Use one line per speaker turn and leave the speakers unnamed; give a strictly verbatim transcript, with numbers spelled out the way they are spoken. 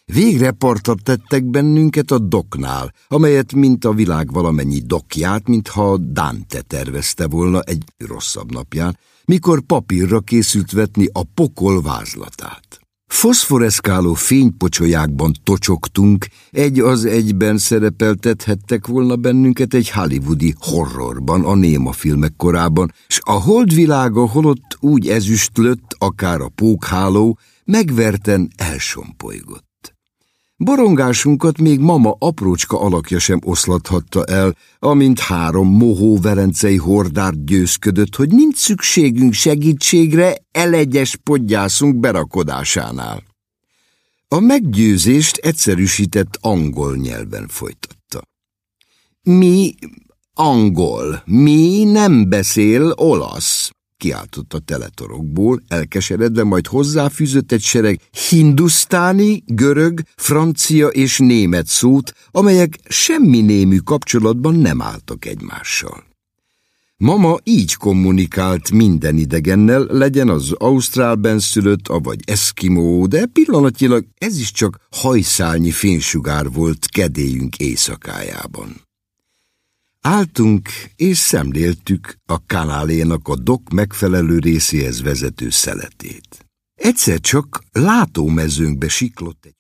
Végre partra tettek bennünket a dokknál, amelyet, mint a világ valamennyi dokkját, mintha Dante tervezte volna egy rosszabb napján, mikor papírra készült vetni a pokol vázlatát. Foszforeszkáló fénypocsolyákban tocsogtunk, egy az egyben szerepeltethettek volna bennünket egy hollywoodi horrorban, a néma filmek korában, s a holdvilága holott úgy ezüstlött, akár a pókháló, megverten elsompolygott. Borongásunkat még mama aprócska alakja sem oszlathatta el, amint három mohó verencei hordár győzködött, hogy nincs szükségünk segítségre elegyes podgyászunk berakodásánál. A meggyőzést egyszerűsített angol nyelven folytatta. Mi angol, mi nem beszél olasz, kiáltott a teletorokból, elkeseredve, majd hozzáfűzött egy sereg hindusztáni, görög, francia és német szót, amelyek semmi némű kapcsolatban nem álltak egymással. Mama így kommunikált minden idegennel, legyen az ausztrál benszülött, avagy eszkimó, de pillanatnyilag ez is csak hajszálnyi fénysugár volt kedélyünk éjszakájában. Álltunk és szemléltük a kanálénak a dokk megfelelő részéhez vezető szeletét. Egyszer csak látómezőnkbe siklott egy